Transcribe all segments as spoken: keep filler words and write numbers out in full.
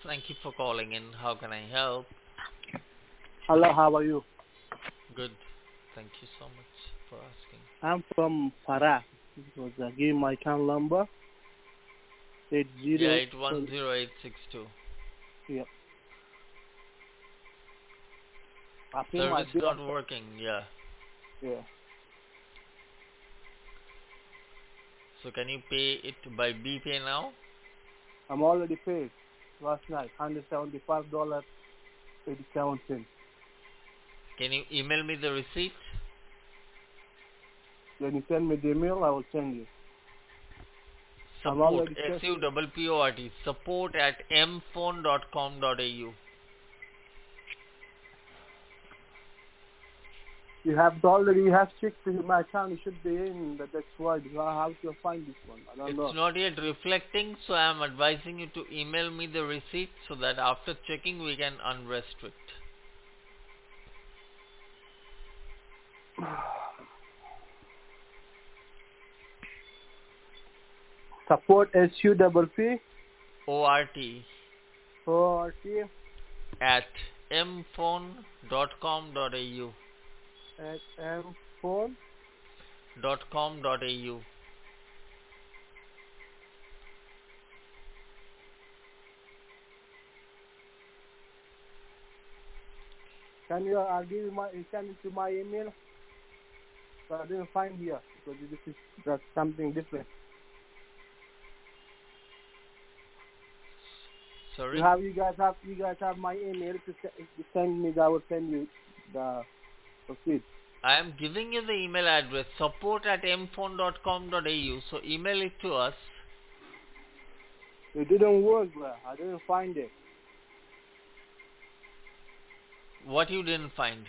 Thank you for calling in. How can I help? Hello, how are you? Good. Thank you so much for asking. I'm from Farah. It was uh, give my account number eight Yeah, zero. eight one zero eight six two. Yeah, I pay my Service bill. not After, working. Yeah. yeah, So can you pay it by B Pay now? I'm already paid last night. Hundred seventy five dollars eighty seven cents. Can you email me the receipt? When you send me the email, I will send you. I'm Support. already S paid. U P P O R T. Support at m phone dot com dot a u. You have already you have checked my account. It should be in. That, that's why. How to find this one? I don't It's know. not yet reflecting, so I am advising you to email me the receipt so that after checking we can unrestrict. Support S U P P O R T O R T at m phone dot com dot a u. at M phone. dot com dot a u. Can you? I'll give you my. Send it to my email. But I didn't find here because this is that's something different. You Sorry? have you guys have you guys have my email to, se- to send me. I will send you the receipt. I am giving you the email address support at m phone dot com dot a u. So email it to us. It didn't work, bro. I didn't find it. What you didn't find.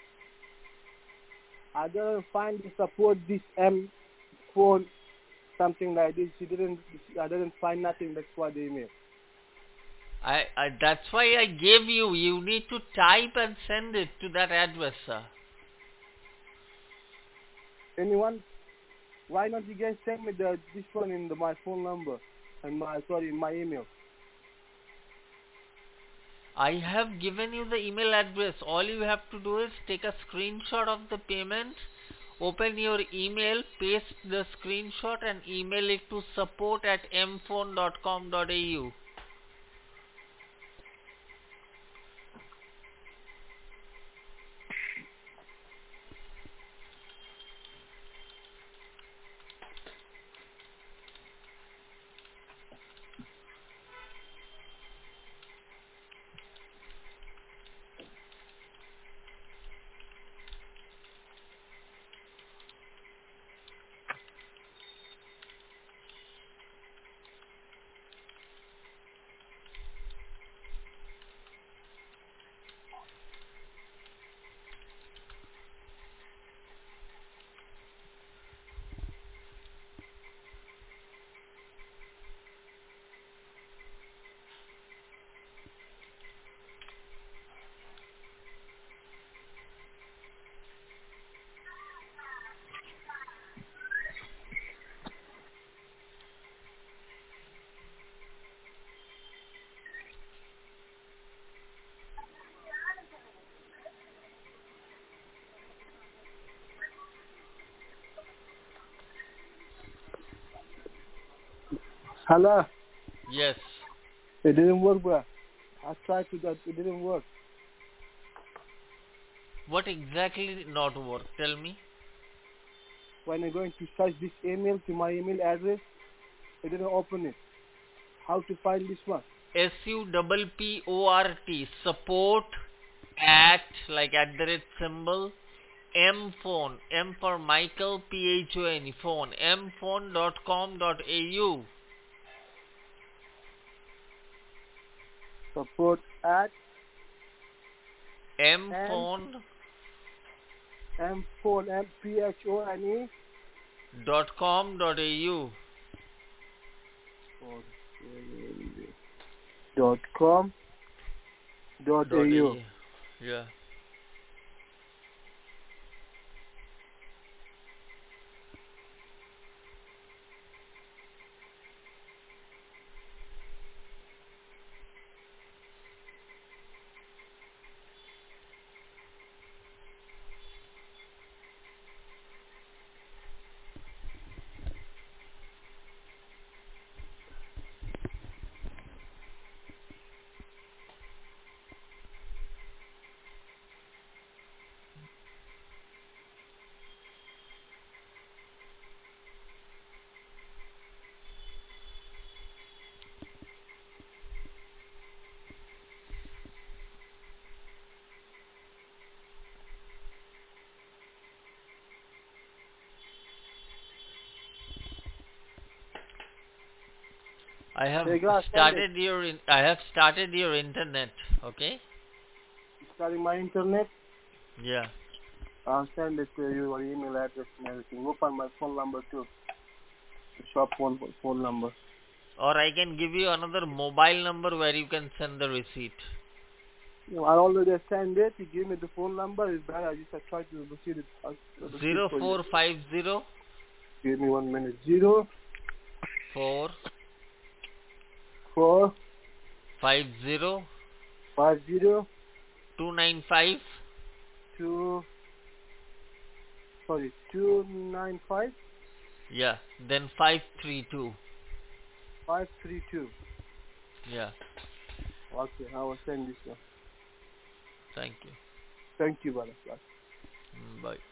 I didn't find the support this M phone something like this. She didn't. I didn't find nothing. That's why the email. I, I that's why I gave you. You need to type and send it to that address, sir. Anyone? Why not you guys send me the this one in the, my phone number and my sorry my email? I have given you the email address. All you have to do is take a screenshot of the payment, open your email, paste the screenshot and email it to support at m phone dot com dot a u. Hello. Yes. It didn't work, bro. I tried to that. It didn't work. What exactly did not work? Tell me. When I'm going to search this email to my email address, it didn't open it. How to find this one? S U P P O R T support at like at the rate symbol M phone M for Michael P H O N E phone m phone dot com dot a u. Support at M M phone M phone M P H O N E dot com dot a u. dot com dot Dot a au. u. Yeah. I have Hey, guys, send started your in, I have started your internet. Okay. Starting my internet. Yeah. I'll send it to you, your email address and everything. Open my phone number too. The shop phone phone number. Or I can give you another mobile number where you can send the receipt. You know, I already send it. You give me the phone number. It's better. I just I try to receive it. uh, receive Zero for you. four five zero Give me one minute. Zero four four five zero five zero two nine five. two. Sorry, two nine five Yeah. Then five three two. five three two. Yeah. Okay, I will send this one. Thank you. Thank you, brother. Bye. Mm, Bye.